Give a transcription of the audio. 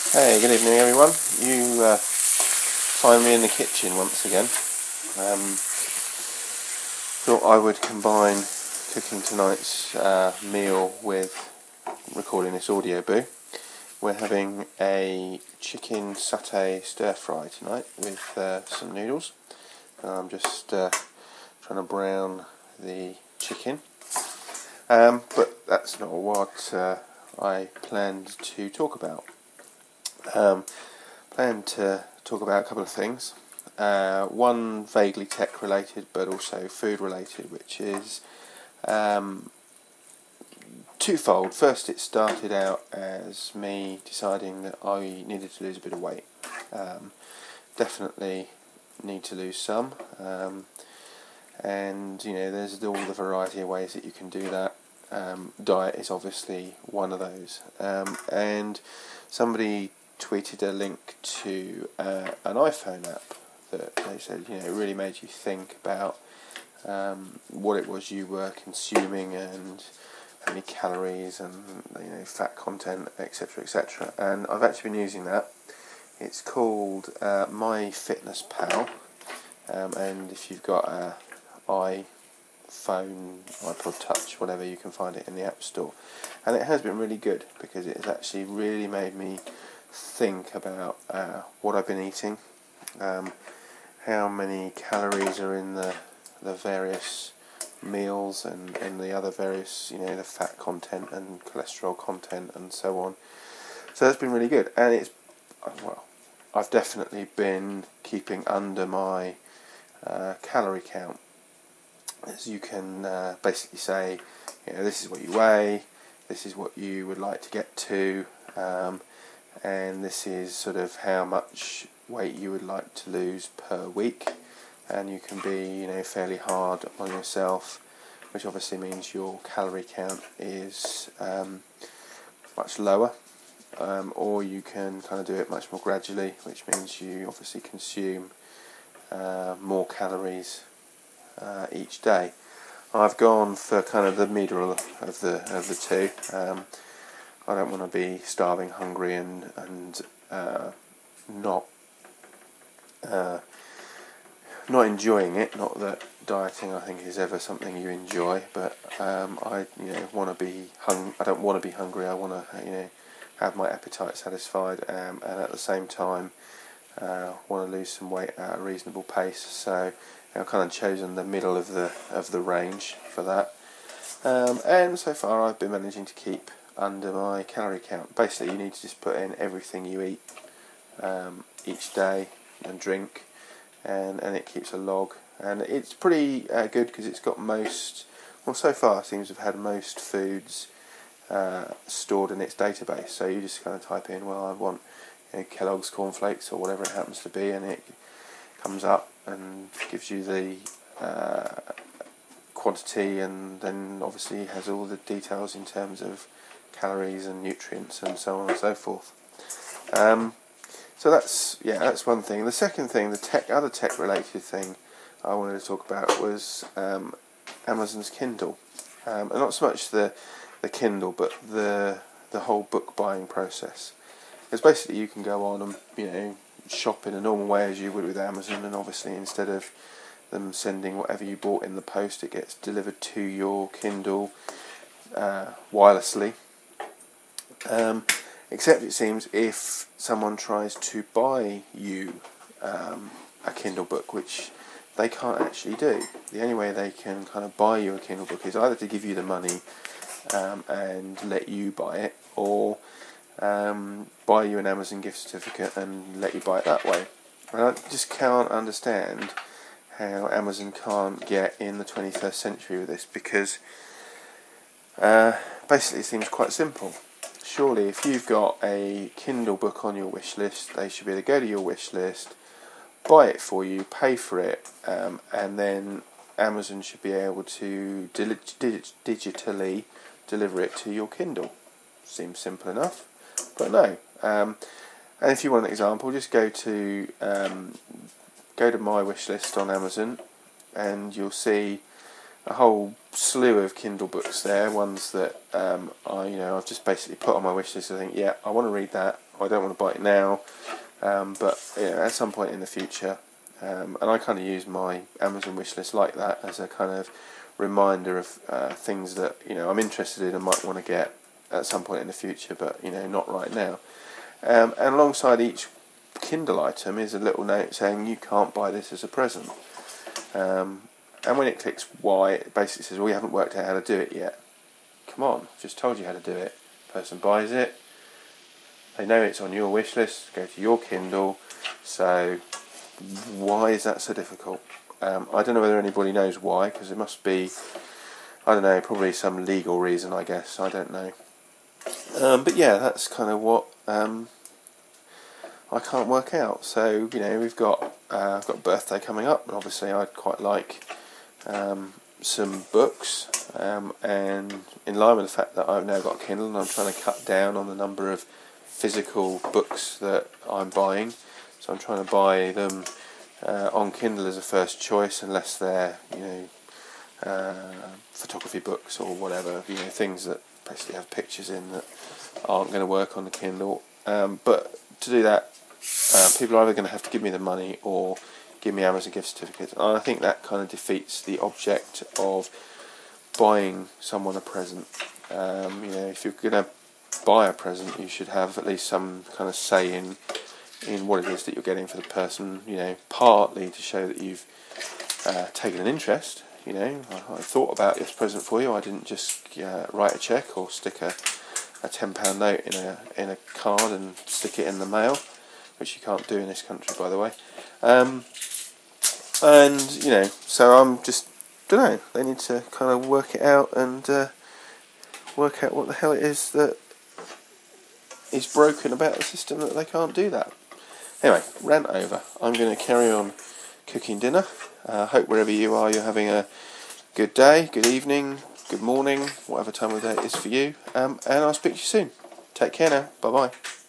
Hey, good evening everyone. You find me in the kitchen once again. Thought I would combine cooking tonight's meal with recording this audio boo. We're having a chicken satay stir fry tonight with some noodles. I'm just trying to brown the chicken. But that's not what I planned to talk about. Planned to talk about a couple of things. One vaguely tech related, but also food related, which is twofold. First, it started out as me deciding that I needed to lose a bit of weight. Definitely need to lose some, and there's all the variety of ways that you can do that. Diet is obviously one of those, and somebody tweeted a link to an iPhone app that they said it really made you think about what it was you were consuming and how many calories and fat content, etc. And I've actually been using that. It's called MyFitnessPal, and if you've got an iPhone, iPod Touch, whatever, you can find it in the App Store. And it has been really good because it has actually really made me think about what I've been eating, how many calories are in the various meals and the other various, the fat content and cholesterol content and so on. So that's been really good, and I've definitely been keeping under my calorie count. As you can basically say, this is what you weigh, this is what you would like to get to, and this is sort of how much weight you would like to lose per week. And you can be fairly hard on yourself, which obviously means your calorie count is much lower, or you can kind of do it much more gradually, which means you obviously consume more calories each day. I've gone for kind of the middle of the two. I don't want to be starving, hungry, and not enjoying it. Not that dieting, I think, is ever something you enjoy, but I want to be I don't want to be hungry. I want to have my appetite satisfied, and at the same time want to lose some weight at a reasonable pace. So I've kind of chosen the middle of the range for that, and so far I've been managing to keep under my calorie count. Basically, you need to just put in everything you eat each day and drink, and it keeps a log, and it's pretty good because it's got so far it seems to have had most foods stored in its database. So you just kind of type in, I want Kellogg's cornflakes or whatever it happens to be, and it comes up and gives you the quantity, and then obviously has all the details in terms of calories and nutrients and so on and so forth. So that's one thing. The second thing, the other tech related thing I wanted to talk about was Amazon's Kindle, and not so much the Kindle, but the whole book buying process. Because basically you can go on and shop in a normal way as you would with Amazon, and obviously instead of them sending whatever you bought in the post, it gets delivered to your Kindle wirelessly. Except it seems if someone tries to buy you a Kindle book, which they can't actually do. The only way they can kind of buy you a Kindle book is either to give you the money and let you buy it, or buy you an Amazon gift certificate and let you buy it that way. And I just can't understand how Amazon can't get in the 21st century with this, because basically it seems quite simple. Surely if you've got a Kindle book on your wish list, they should be able to go to your wish list, buy it for you, pay for it, and then Amazon should be able to digitally deliver it to your Kindle. Seems simple enough, but no. And if you want an example, just go to my wish list on Amazon, and you'll see a whole slew of Kindle books there. Ones that I've just basically put on my wish list. I think, I want to read that. I don't want to buy it now, but at some point in the future. And I kind of use my Amazon wishlist like that as a kind of reminder of things that I'm interested in and might want to get at some point in the future, but not right now. And alongside each Kindle item is a little note saying you can't buy this as a present. And when it clicks Y, it basically says, we haven't worked out how to do it yet. Come on, I've just told you how to do it. Person buys it, they know it's on your wish list, go to your Kindle, so why is that so difficult? I don't know whether anybody knows why, because it must be, I don't know, probably some legal reason, I guess, I don't know. But yeah, that's kind of what I can't work out. So we've got I've got a birthday coming up, and obviously I'd quite like some books, and in line with the fact that I've now got a Kindle and I'm trying to cut down on the number of physical books that I'm buying, so I'm trying to buy them on Kindle as a first choice, unless they're photography books or whatever, things that basically have pictures in that aren't going to work on the Kindle. But to do that, people are either going to have to give me the money or give me Amazon gift certificates. And I think that kind of defeats the object of buying someone a present. If you're going to buy a present, you should have at least some kind of say in what it is that you're getting for the person. Partly to show that you've taken an interest. I thought about this present for you. I didn't just write a cheque or stick a £10 note in a card and stick it in the mail, which you can't do in this country, by the way. So I'm just, don't know, they need to kind of work it out and work out what the hell it is that is broken about the system that they can't do that. Anyway, rant over. I'm going to carry on cooking dinner. I hope wherever you are, you're having a good day, good evening, good morning, whatever time of day it is for you. And I'll speak to you soon. Take care now. Bye-bye.